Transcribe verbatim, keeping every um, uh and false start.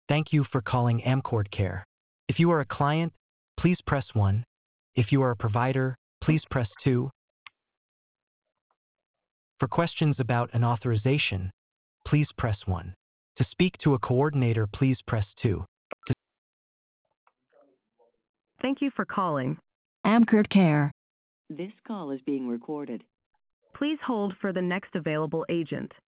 Thank you for calling Amcord Care. If you are a client, please press one. If you are a provider, please press two. For questions about an authorization, please press one. To speak to a coordinator, please press two. To- Thank you for calling Amcord Care. This call is being recorded. Please hold for the next available agent.